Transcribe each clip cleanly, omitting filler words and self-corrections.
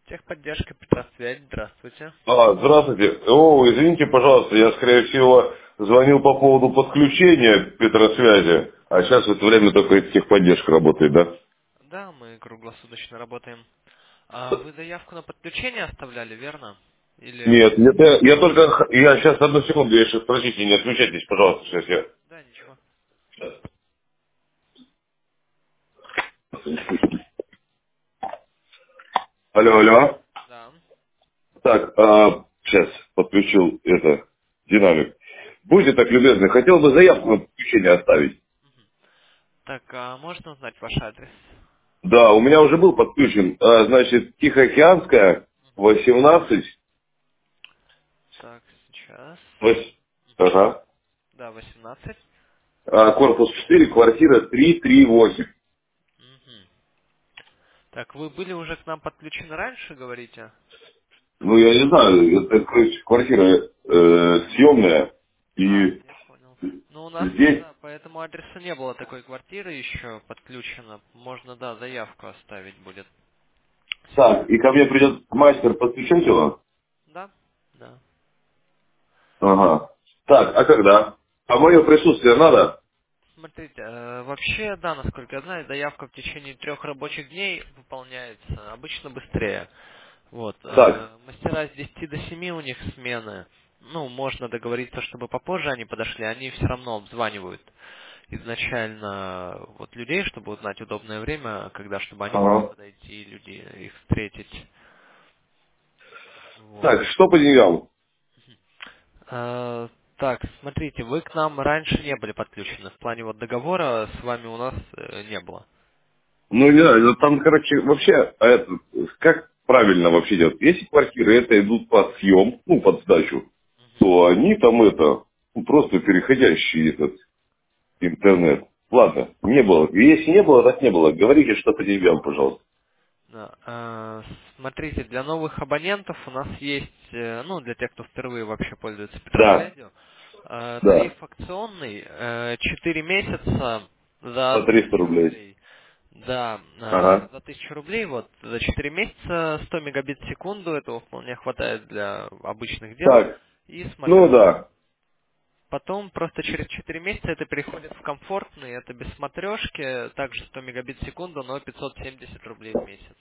Техподдержка, Петросвязь, здравствуйте. Здравствуйте. Извините, пожалуйста, я, скорее всего, звонил по поводу подключения Петросвязи, а сейчас в это время только эта техподдержка работает, да? Да, мы круглосуточно работаем. Вы заявку на подключение оставляли, верно? Или... Нет, я сейчас, одну секунду, я сейчас, простите, не отключайтесь, пожалуйста, сейчас я... Да, ничего. Алло, алло. Да. Так, сейчас подключил динамик. Будьте так любезны, хотел бы заявку на подключение оставить. Так, а можно узнать ваш адрес? Да, у меня уже был подключен, значит, Тихоокеанская, 18, Так, сейчас. ага. Да, 18. Корпус 4, квартира 338. Мгм. Так, вы были уже к нам подключены раньше, говорите? Ну, я не знаю, это, короче, квартира съемная. И Я понял. Ну, у нас, здесь... да, по этому адресу не было такой квартиры еще подключено. Можно, да, заявку оставить будет. Так, и ко мне придет мастер подключать его? Да? Да. Ага. Так, а когда? А мое присутствие надо? Смотрите, вообще, да, насколько я знаю, заявка в течение 3 рабочих дней выполняется, обычно быстрее. Вот. Так, Мастера с 10 до 7 у них смены. Ну, можно договориться, чтобы попозже они подошли, они все равно обзванивают изначально вот людей, чтобы узнать удобное время, когда, чтобы они могли ага. подойти и люди их встретить. Вот. Так, что по деньгам? Так, смотрите, вы к нам раньше не были подключены. В плане вот договора с вами у нас не было. Ну, не знаю, ну, там, короче, вообще, как правильно вообще делать? Если квартиры это идут под съем, ну, под сдачу, то они там ну, просто переходящий интернет. Ладно, не было. Если не было, так не было. Говорите, что по деньгам, пожалуйста. Да, смотрите, для новых абонентов у нас есть, ну, для тех, кто впервые вообще пользуется Да, Петросвязью, тариф да. акционный, 4 месяца за По 300 1000 рублей. рублей. Да, Ага. за 1000 рублей, вот, за 4 месяца 100 мегабит в секунду, этого вполне хватает для обычных дел. Так, И ну смотрешка. да. Потом просто через 4 месяца это переходит в комфортный, это без смотрешки, также 100 мегабит в секунду, но 570 рублей в месяц.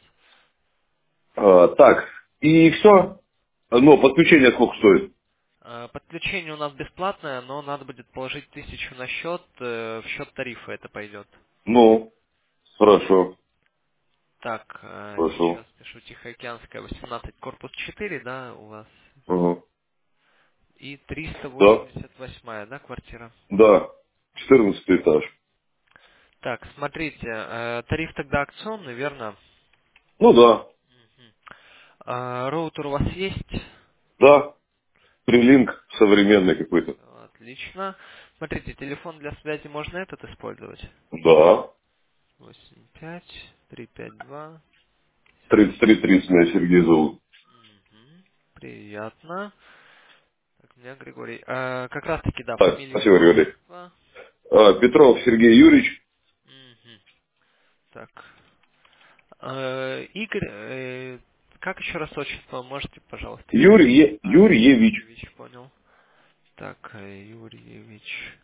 Так, и все. Но подключение сколько стоит? Подключение у нас бесплатное, но надо будет положить 1000 на счет, в счет тарифа это пойдет. Ну, хорошо, Так, хорошо. сейчас пишу Тихоокеанская, 18, корпус 4, да, у вас? Ага. И Да, 388, да, квартира? да. 14 этаж. Так, смотрите, тариф тогда акционный, верно? Ну да, Роутер у вас есть? да. Прилинк современный какой-то. Отлично. Смотрите, телефон для связи можно этот использовать? Да. 85-352. 33-30 меня Сергей зовут. Приятно. Так, меня Григорий. Как раз таки, да, Так, фамилия, спасибо, имя, Григорий. отчество. Петров Сергей Юрьевич. Мгм. Так. Игорь, как еще раз отчество? Можете, пожалуйста, повторить? Юрьевич. Юрьевич, понял. Так, Юрьевич.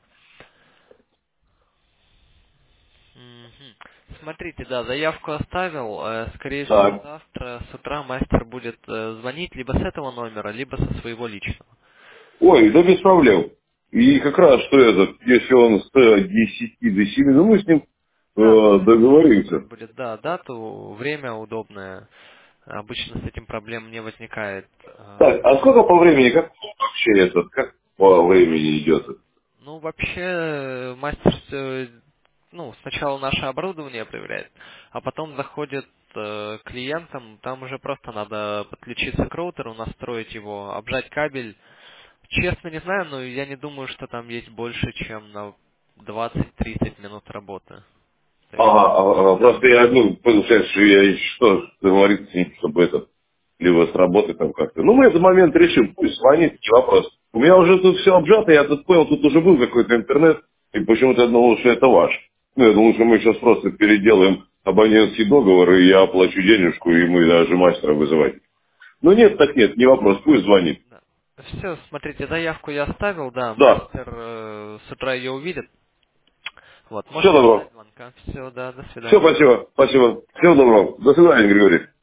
Мгм. Смотрите, да, заявку оставил. Скорее всего, Так. завтра с утра мастер будет звонить либо с этого номера, либо со своего личного. Ой, да без проблем. И как раз, что если он с 10 до 7, ну мы с ним Да, мы сориентируем, какой договоримся. будет, да, дату, время удобное. Обычно с этим проблем не возникает. Так, а сколько по времени, как вообще как по времени идет? Ну, вообще, мастер ну, сначала наше оборудование проверяет, а потом заходит к клиентам, там уже просто надо подключиться к роутеру, настроить его, обжать кабель. Честно не знаю, но я не думаю, что там есть больше, чем на 20-30 минут работы. То есть, Просто я, ну, получается, что я что, договориться с ним, чтобы либо с работы там как-то. Ну, мы этот момент решим, пусть звонит, не вопрос. У меня уже тут все обжато, я тут понял, тут уже был какой-то интернет, и почему-то я думал, что это ваш. Ну, я думал, что мы сейчас просто переделаем абонентский договор, и я оплачу денежку, и мы даже мастера вызывать. Ну нет, так нет, не вопрос, пусть звонит. Все, смотрите, заявку я оставил, да, Да, мастер с утра ее увидит. Вот, все можете добро. ждать звонка. Все, да, до Все, свидания. спасибо, спасибо. Всего доброго. До свидания, Григорий.